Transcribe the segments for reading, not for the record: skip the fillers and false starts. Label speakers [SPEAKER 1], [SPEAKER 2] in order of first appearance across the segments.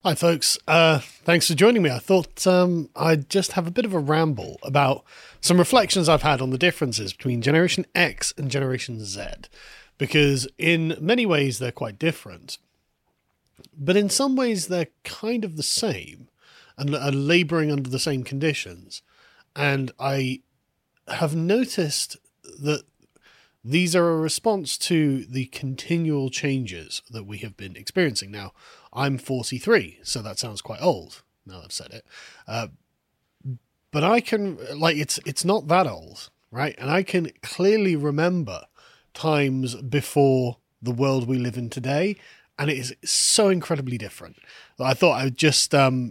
[SPEAKER 1] Hi, folks. Thanks for joining me. I thought I'd just have a bit of a ramble about some reflections I've had on the differences between Generation X and Generation Z, because in many ways they're quite different, but in some ways they're kind of the same and are labouring under the same conditions. And I have noticed that these are a response to the continual changes that we have been experiencing. Now, I'm 43, so that sounds quite old now I've said it. But I can, it's not that old, right? And I can clearly remember times before the world we live in today, and it is so incredibly different that I thought I'd just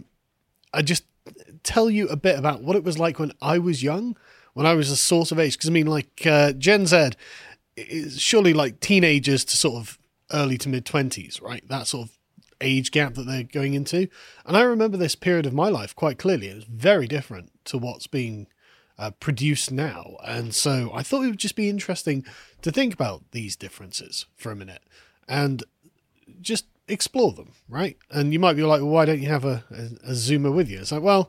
[SPEAKER 1] tell you a bit about what it was like when I was young, when I was a sort of age. Because I mean, Gen Z is surely like teenagers to sort of early to mid 20s, right? That sort of age gap that they're going into. And I remember this period of my life quite clearly. It was very different to what's being produced now. And so I thought it would just be interesting to think about these differences for a minute and just explore them, right? And you might be like, well, why don't you have a Zoomer with you? It's like, well,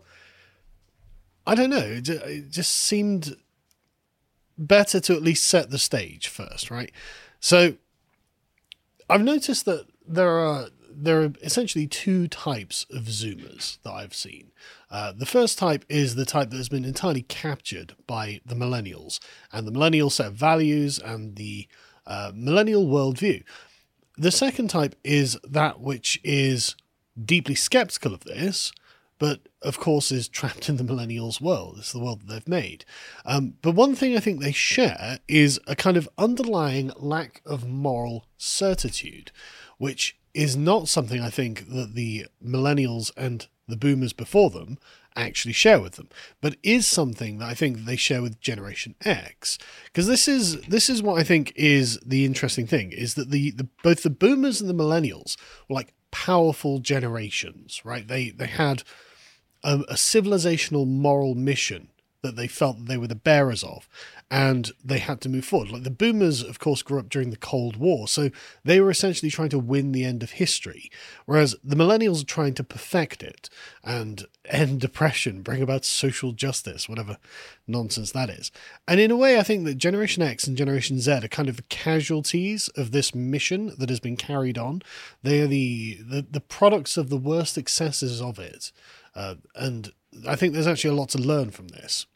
[SPEAKER 1] I don't know. It just seemed better to at least set the stage first, right? So I've noticed that there are essentially two types of Zoomers that I've seen. The first type is the type that has been entirely captured by the millennials and the millennial set of values and the millennial worldview. The second type is that which is deeply skeptical of this, but of course is trapped in the millennials' world. It's the world that they've made. But one thing I think they share is a kind of underlying lack of moral certitude, which is not something I think that the millennials and the boomers before them actually share with them, but is something that I think they share with Generation X. Because this is what I think is the interesting thing, is that the both the boomers and the millennials were like powerful generations, right? They had a civilizational moral mission that they felt that they were the bearers of, and they had to move forward. Like the boomers, of course, grew up during the Cold War, so they were essentially trying to win the end of history, whereas the millennials are trying to perfect it and end depression, bring about social justice, whatever nonsense that is. And in a way, I think that Generation X and Generation Z are kind of the casualties of this mission that has been carried on. They are the products of the worst excesses of it. And I think there's actually a lot to learn from this.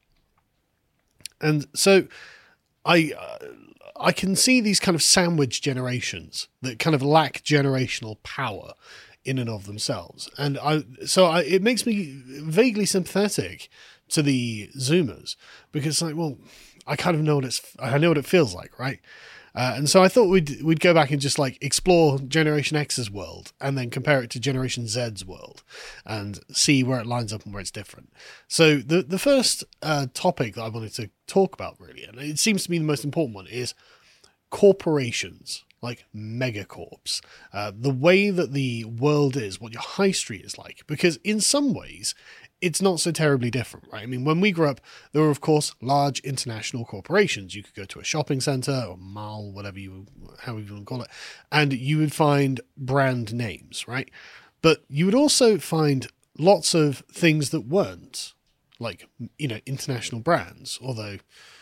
[SPEAKER 1] And so I can see these kind of sandwich generations that kind of lack generational power in and of themselves. And it makes me vaguely sympathetic to the Zoomers, because it's like, well, I kind of know I know what it feels like, right? And so I thought we'd go back and just like explore Generation X's world and then compare it to Generation Z's world and see where it lines up and where it's different. So the first topic that I wanted to talk about, really, and it seems to be the most important one, is corporations, like megacorps. The way that the world is, what your high street is like, because in some ways it's not so terribly different, right? I mean, when we grew up, there were, of course, large international corporations. You could go to a shopping center or mall, however you want to call it, and you would find brand names, right? But you would also find lots of things that weren't, like, international brands, although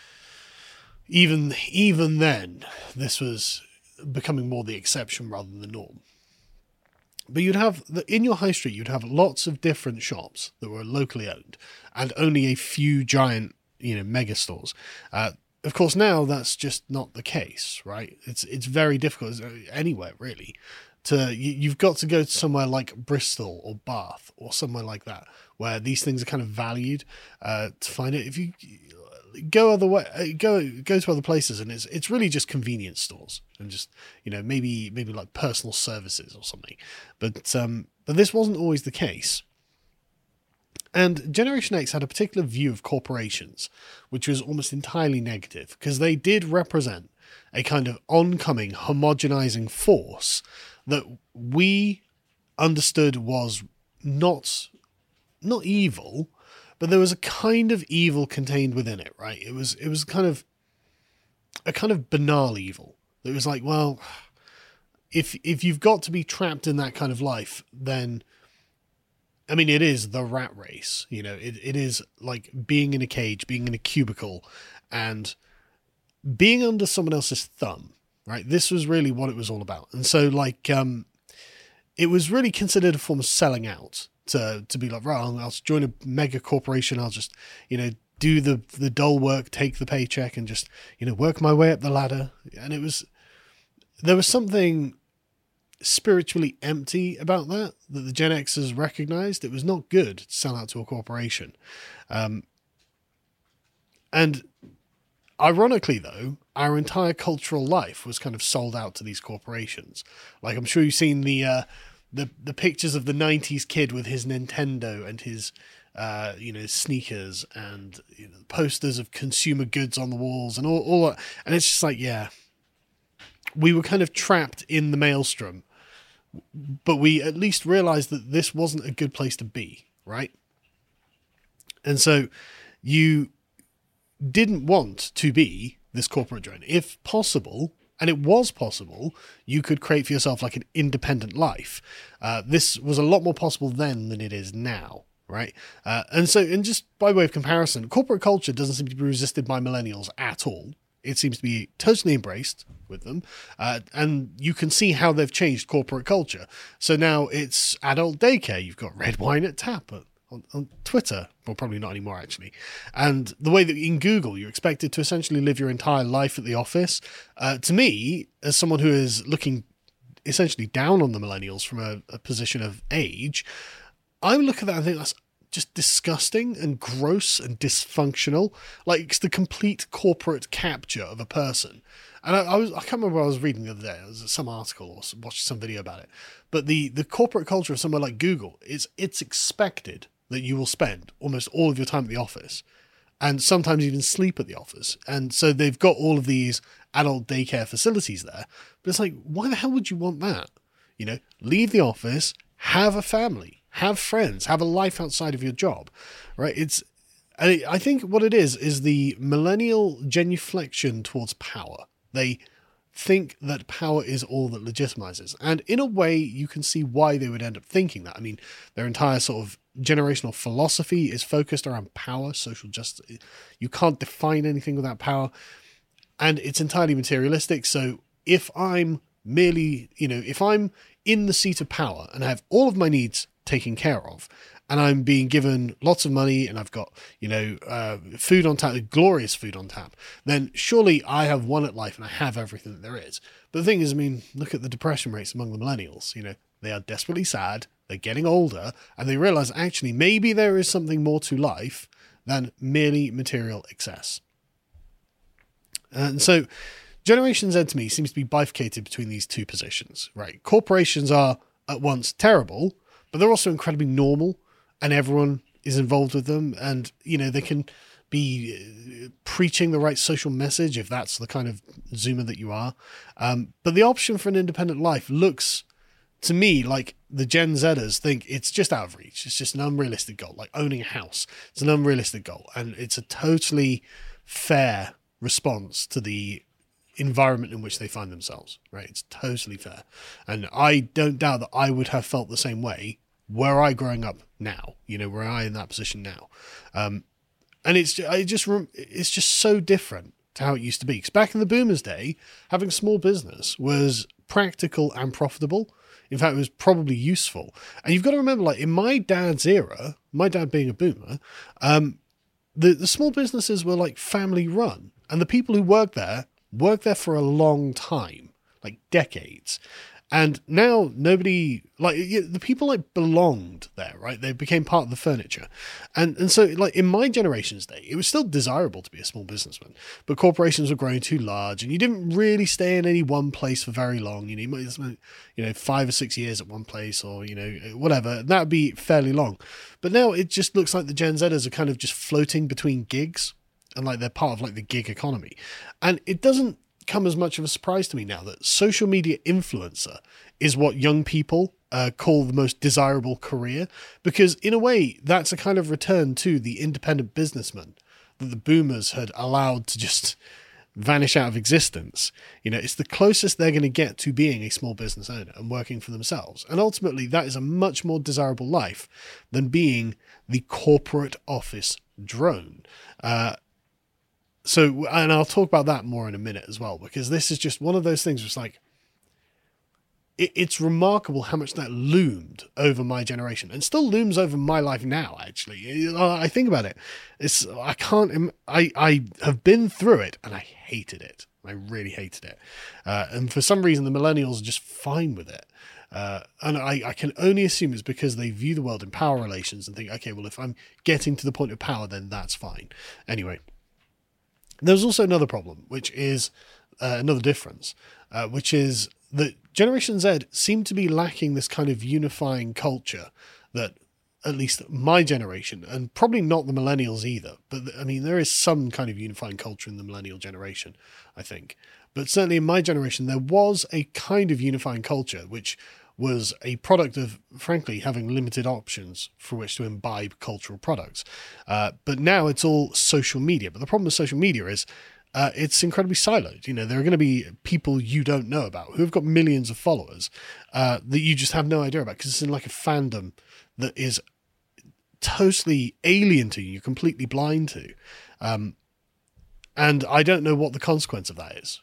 [SPEAKER 1] even then, this was becoming more the exception rather than the norm. But in your high street, you'd have lots of different shops that were locally owned and only a few giant, mega stores. Of course, now that's just not the case, right? It's very difficult anywhere, really. You've got to go to somewhere like Bristol or Bath or somewhere like that, where these things are kind of valued to find it. If you go to other places, and it's really just convenience stores and just maybe like personal services or something, but this wasn't always the case. And Generation X had a particular view of corporations, which was almost entirely negative, because they did represent a kind of oncoming homogenizing force that we understood was not evil, but there was a kind of evil contained within it, right? It was kind of a kind of banal evil. It was like, well, if you've got to be trapped in that kind of life, then I mean, it is the rat race. It is like being in a cage, being in a cubicle, and being under someone else's thumb, right? This was really what it was all about. And so, like, it was really considered a form of selling out to be like, right, I'll join a mega corporation. I'll just, do the dull work, take the paycheck, and just, work my way up the ladder. And there was something spiritually empty about that the Gen Xers recognized. It was not good to sell out to a corporation. And ironically, though, our entire cultural life was kind of sold out to these corporations. Like, I'm sure you've seen the pictures of the 90s kid with his Nintendo and his sneakers, and posters of consumer goods on the walls and all that. And it's just like, yeah, we were kind of trapped in the maelstrom, but we at least realized that this wasn't a good place to be, right? And so you didn't want to be this corporate drone. If possible, and it was possible, you could create for yourself like an independent life. This was a lot more possible then than it is now, right? And just by way of comparison, corporate culture doesn't seem to be resisted by millennials at all. It seems to be totally embraced with them. And you can see how they've changed corporate culture. So now it's adult daycare. You've got red wine at tap on Twitter. Well, probably not anymore, actually. And the way that in Google, you're expected to essentially live your entire life at the office. To me, as someone who is looking essentially down on the millennials from a position of age, I look at that and think that's just disgusting and gross and dysfunctional. Like, it's the complete corporate capture of a person. And I can't remember what I was reading the other day. It was some article or watched some video about it. But the corporate culture of somewhere like Google it's expected that you will spend almost all of your time at the office, and sometimes even sleep at the office. And so they've got all of these adult daycare facilities there. But it's like, why the hell would you want that? Leave the office, have a family, have friends, have a life outside of your job, right? I think what it is the millennial genuflection towards power. They think that power is all that legitimizes. And in a way, you can see why they would end up thinking that. I mean, their entire sort of generational philosophy is focused around power, social justice. You can't define anything without power. And it's entirely materialistic. So if I'm merely, if I'm in the seat of power and I have all of my needs taken care of, and I'm being given lots of money, and I've got, food on tap, glorious food on tap, then surely I have won at life and I have everything that there is. But the thing is, I mean, look at the depression rates among the millennials. They are desperately sad, they're getting older, and they realize actually maybe there is something more to life than merely material excess. And so Generation Z to me seems to be bifurcated between these two positions, right? Corporations are at once terrible, but they're also incredibly normal, and everyone is involved with them. And, they can be preaching the right social message if that's the kind of Zoomer that you are. But the option for an independent life looks to me like the Gen Zers think it's just out of reach. It's just an unrealistic goal, like owning a house. It's an unrealistic goal. And it's a totally fair response to the environment in which they find themselves, right? It's totally fair. And I don't doubt that I would have felt the same way were I growing up now, were I in that position now. And it's just so different to how it used to be. Because back in the boomers' day, having a small business was practical and profitable. In fact, it was probably useful. And you've got to remember, like in my dad's era, my dad being a boomer, the small businesses were like family run. And the people who worked there for a long time, like decades. And now nobody, the people belonged there, right? They became part of the furniture. And so in my generation's day, it was still desirable to be a small businessman, but corporations were growing too large and you didn't really stay in any one place for very long. You might spend, 5 or 6 years at one place or, whatever. That would be fairly long. But now it just looks like the Gen Zers are kind of just floating between gigs and they're part of the gig economy. And it doesn't come as much of a surprise to me now that social media influencer is what young people call the most desirable career, because in a way that's a kind of return to the independent businessman that the boomers had allowed to just vanish out of existence. It's the closest they're going to get to being a small business owner and working for themselves. And ultimately, that is a much more desirable life than being the corporate office drone. And I'll talk about that more in a minute as well, because this is just one of those things where it's like, it's remarkable how much that loomed over my generation and still looms over my life now. Actually, I think about it. I have been through it and I hated it. I really hated it. And for some reason, the millennials are just fine with it. And I can only assume it's because they view the world in power relations and think, okay, well, if I'm getting to the point of power, then that's fine. Anyway, there's also another problem, which is another difference, which is that Generation Z seem to be lacking this kind of unifying culture that at least my generation, and probably not the millennials either, but I mean, there is some kind of unifying culture in the millennial generation, I think. But certainly in my generation, there was a kind of unifying culture, which was a product of, frankly, having limited options for which to imbibe cultural products. But now it's all social media. But the problem with social media is it's incredibly siloed. There are going to be people you don't know about who have got millions of followers that you just have no idea about, because it's in like a fandom that is totally alien to you, you're completely blind to. And I don't know what the consequence of that is.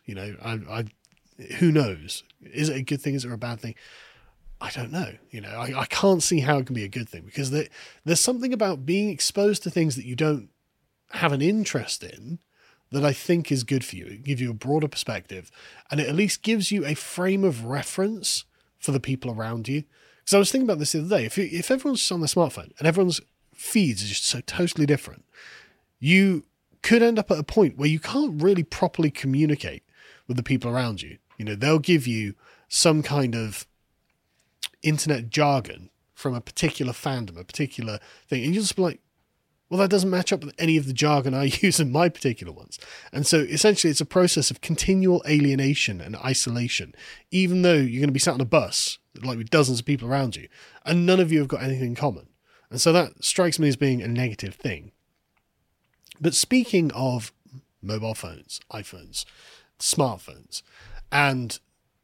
[SPEAKER 1] Who knows? Is it a good thing? Is it a bad thing? I don't know. I can't see how it can be a good thing, because there's something about being exposed to things that you don't have an interest in that I think is good for you. It gives you a broader perspective, and it at least gives you a frame of reference for the people around you. Because I was thinking about this the other day. If everyone's just on their smartphone and everyone's feeds are just so totally different, you could end up at a point where you can't really properly communicate with the people around you. They'll give you some kind of internet jargon from a particular fandom, a particular thing, and you'll just be like, well, that doesn't match up with any of the jargon I use in my particular ones. And so essentially it's a process of continual alienation and isolation, even though you're going to be sat on a bus, like with dozens of people around you, and none of you have got anything in common. And so that strikes me as being a negative thing. But speaking of mobile phones, iPhones, smartphones, and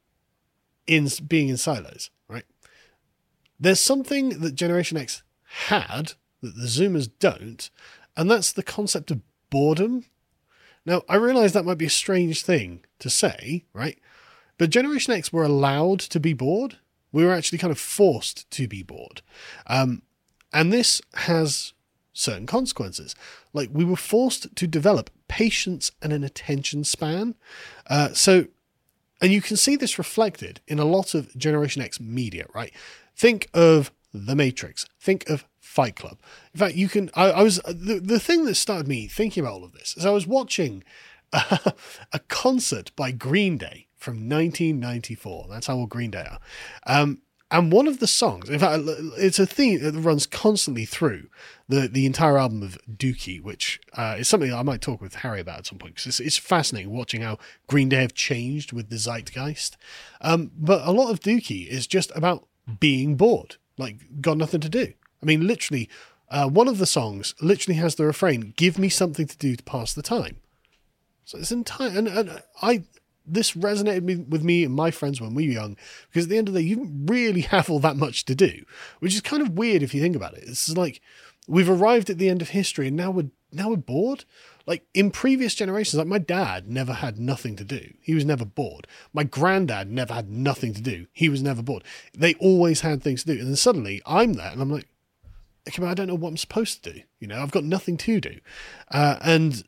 [SPEAKER 1] being in silos, right? There's something that Generation X had that the Zoomers don't, and that's the concept of boredom. Now, I realise that might be a strange thing to say, right? But Generation X were allowed to be bored. We were actually kind of forced to be bored. And this has certain consequences. Like, we were forced to develop patience and an attention span. And you can see this reflected in a lot of Generation X media, right? Think of The Matrix. Think of Fight Club. In fact, you can. The thing that started me thinking about all of this is I was watching a concert by Green Day from 1994. That's how old Green Day are. And one of the songs, in fact, it's a theme that runs constantly through the entire album of Dookie, which is something I might talk with Harry about at some point, because it's fascinating watching how Green Day have changed with the zeitgeist. But a lot of Dookie is just about being bored, like got nothing to do. I mean, literally, one of the songs literally has the refrain, "Give me something to do to pass the time." So it's entire, this resonated with me and my friends when we were young, because at the end of the day, you didn't really have all that much to do, which is kind of weird if you think about it. It's like we've arrived at the end of history and now we're bored. Like in previous generations, like my dad never had nothing to do. He was never bored. My granddad never had nothing to do. He was never bored. They always had things to do. And then suddenly I'm there and I'm like, okay, but I don't know what I'm supposed to do. I've got nothing to do. And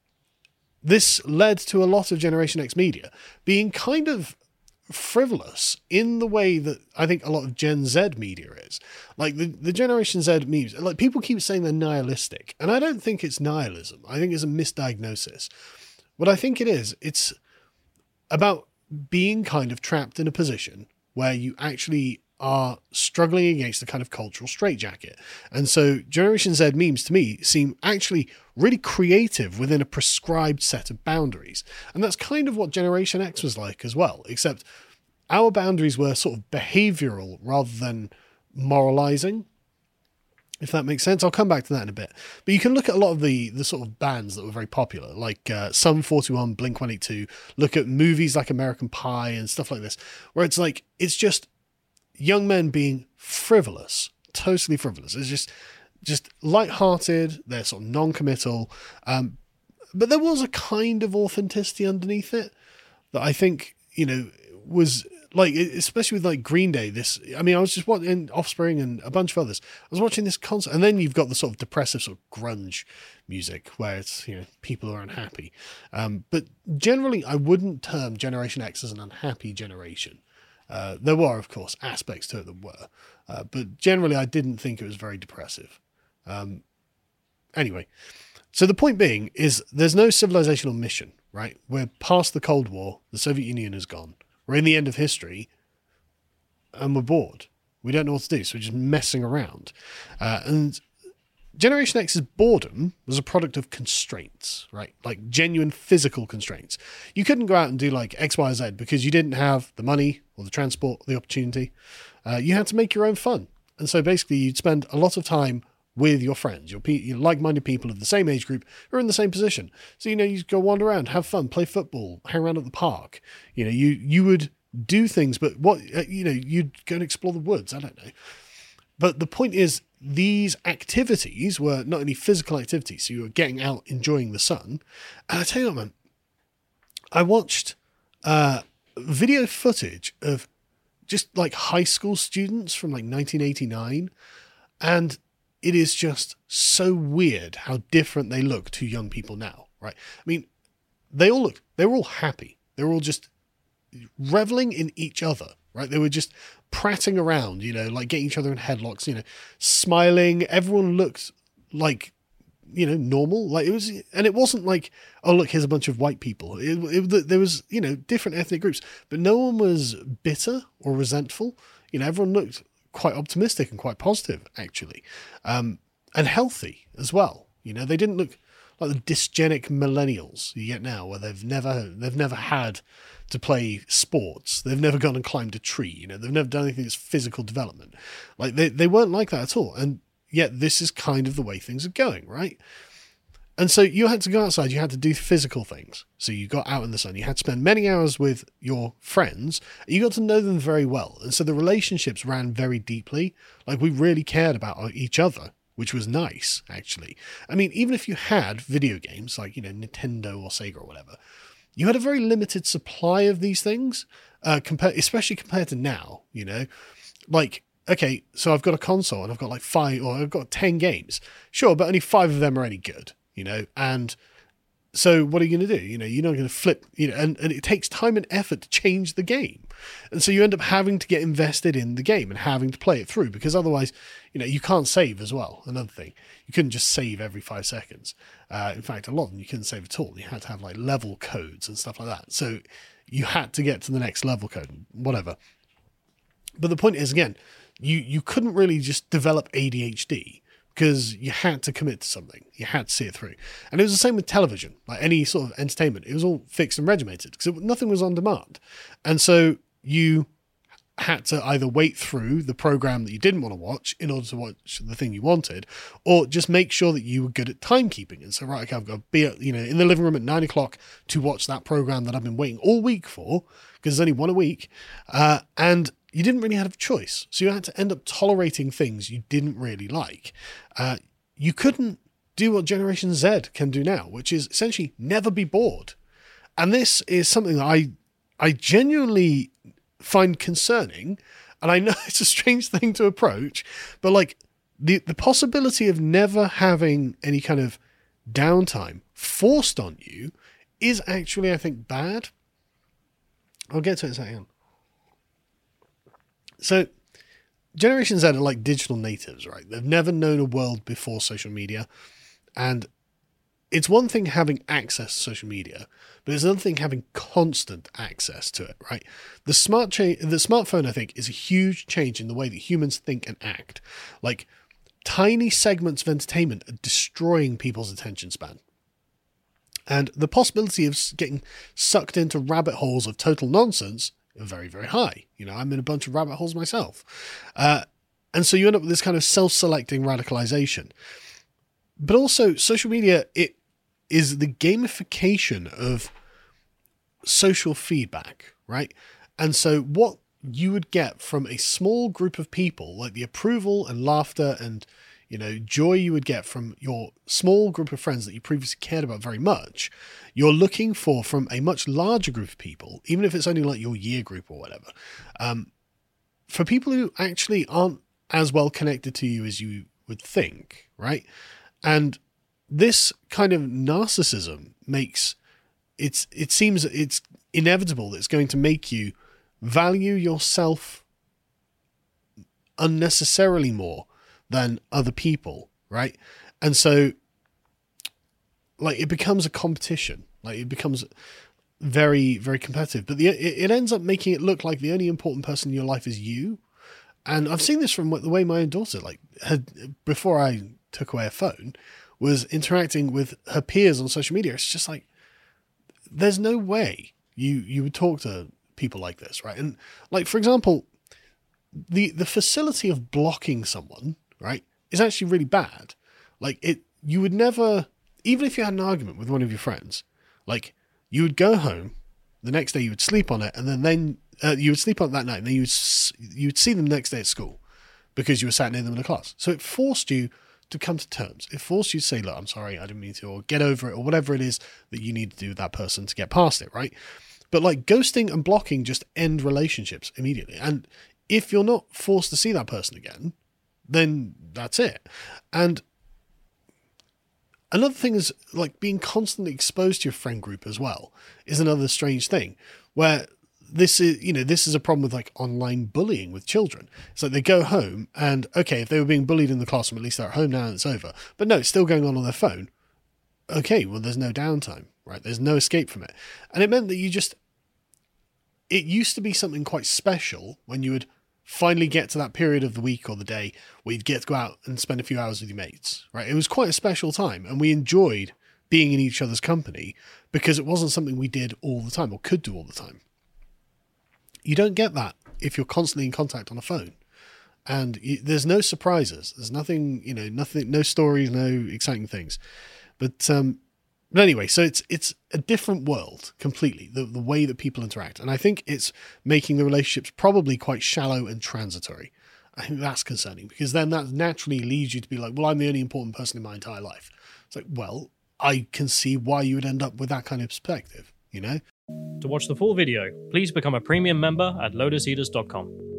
[SPEAKER 1] this led to a lot of Generation X media being kind of frivolous in the way that I think a lot of Gen Z media is. Like the Generation Z memes, like people keep saying they're nihilistic, and I don't think it's nihilism. I think it's a misdiagnosis. What I think it is, it's about being kind of trapped in a position where you actually are struggling against a kind of cultural straitjacket. And so Generation Z memes to me seem actually really creative within a prescribed set of boundaries. And that's kind of what Generation X was like as well, except our boundaries were sort of behavioral rather than moralizing. if that makes sense. I'll come back to that in a bit. But you can look at a lot of the sort of bands that were very popular, like Sum 41, Blink-182, look at movies like American Pie and stuff like this, where it's like, it's just young men being frivolous, totally frivolous. It's just light-hearted, they're sort of non-committal, but there was a kind of authenticity underneath it that I think, was like, especially with like Green Day, I was just watching Offspring and a bunch of others. I was watching this concert, and then you've got the sort of depressive sort of grunge music where it's, people are unhappy. But generally, I wouldn't term Generation X as an unhappy generation. There were, of course, aspects to it that were, but generally, I didn't think it was very depressive. Anyway, so the point being is there's no civilizational mission, right? We're past the Cold War. The Soviet Union is gone. We're in the end of history, and we're bored. We don't know what to do, so we're just messing around. And Generation X's boredom was a product of constraints, right? Like genuine physical constraints. You couldn't go out and do like X, Y, Z because you didn't have the money or the transport or the opportunity. You had to make your own fun. And so basically you'd spend a lot of time with your friends, your like-minded people of the same age group who are in the same position. So, you go wander around, have fun, play football, hang around at the park. You would do things, but you'd go and explore the woods. I don't know. But the point is, these activities were not only physical activities, so you were getting out, enjoying the sun. And I tell you what, man, I watched video footage of just like high school students from like 1989, and it is just so weird how different they look to young people now, right? I mean, they were all happy. They were all just reveling in each other, right? They were just prattling around, like getting each other in headlocks, smiling. Everyone looked like, normal. Like it wasn't like, oh, look, here's a bunch of white people. There was, different ethnic groups, but no one was bitter or resentful. Everyone looked quite optimistic and quite positive, actually, and healthy as well. They didn't look like the dysgenic millennials you get now, where they've never had to play sports, they've never gone and climbed a tree, they've never done anything that's physical development. Like they weren't like that at all, and yet this is kind of the way things are going, right? And so you had to go outside, you had to do physical things. So you got out in the sun, you had to spend many hours with your friends, you got to know them very well. And so the relationships ran very deeply. Like we really cared about each other, which was nice, actually. I mean, even if you had video games like, Nintendo or Sega or whatever, you had a very limited supply of these things, especially compared to now, Like, okay, so I've got a console and I've got like 5 or I've got 10 games. Sure, but only 5 of them are any good. And so what are you going to do? You're not going to flip, and it takes time and effort to change the game. And so you end up having to get invested in the game and having to play it through, because otherwise, you can't save as well. Another thing, you couldn't just save every 5 seconds. In fact, a lot of them you couldn't save at all. You had to have like level codes and stuff like that. So you had to get to the next level code, whatever. But the point is, again, you couldn't really just develop ADHD, because you had to commit to something. You had to see it through. And it was the same with television, like any sort of entertainment. It was all fixed and regimented because nothing was on demand. And so you had to either wait through the program that you didn't want to watch in order to watch the thing you wanted, or just make sure that you were good at timekeeping. And so, right, okay, I've got to be in the living room at 9 o'clock to watch that program that I've been waiting all week for, because there's only one a week. And you didn't really have a choice. So you had to end up tolerating things you didn't really like. You couldn't do what Generation Z can do now, which is essentially never be bored. And this is something that I genuinely find concerning. And I know it's a strange thing to approach, but like the possibility of never having any kind of downtime forced on you is actually, I think, bad. I'll get to it in a second. So Generation Z are like digital natives, right? They've never known a world before social media. And it's one thing having access to social media, but it's another thing having constant access to it, right? The smartphone, I think, is a huge change in the way that humans think and act. Like, tiny segments of entertainment are destroying people's attention span. And the possibility of getting sucked into rabbit holes of total nonsense are very, very high. I'm in a bunch of rabbit holes myself. And so you end up with this kind of self-selecting radicalization. But also, social media, it is the gamification of social feedback, right? And so what you would get from a small group of people, like the approval and laughter and, joy you would get from your small group of friends that you previously cared about very much, you're looking for from a much larger group of people, even if it's only like your year group or whatever, for people who actually aren't as well connected to you as you would think, right? And this kind of narcissism makes it seems it's inevitable that it's going to make you value yourself unnecessarily more than other people, right? And so, like, it becomes a competition. Like, it becomes very, very competitive. But it ends up making it look like the only important person in your life is you. And I've seen this from the way my own daughter, before I took away her phone, was interacting with her peers on social media. It's just like, there's no way you would talk to people like this, right? And like, for example, the facility of blocking someone, right, is actually really bad. Like, you would never, even if you had an argument with one of your friends, like, you would go home, the next day you would sleep on it, and then you would sleep on it that night, and then you would see them the next day at school because you were sat near them in a class. So it forced you to come to terms. It forced you to say, look, I'm sorry, I didn't mean to, or get over it, or whatever it is that you need to do with that person to get past it, right? But like, ghosting and blocking just end relationships immediately. And if you're not forced to see that person again, then that's it. And another thing is, like, being constantly exposed to your friend group as well is another strange thing, where this is a problem with like online bullying with children. It's like they go home and, okay, if they were being bullied in the classroom, at least they're at home now and it's over. But no, it's still going on their phone. Okay, well, there's no downtime, right? There's no escape from it. And it meant that it used to be something quite special when you would finally get to that period of the week or the day where you'd get to go out and spend a few hours with your mates, right? It was quite a special time, and we enjoyed being in each other's company because it wasn't something we did all the time or could do all the time. You don't get that if you're constantly in contact on a phone, and there's no surprises. There's nothing, no stories, no exciting things. But anyway, so it's a different world completely, the way that people interact. And I think it's making the relationships probably quite shallow and transitory. I think that's concerning, because then that naturally leads you to be like, well, I'm the only important person in my entire life. It's like, well, I can see why you would end up with that kind of perspective,
[SPEAKER 2] To watch the full video, please become a premium member at lotuseaters.com.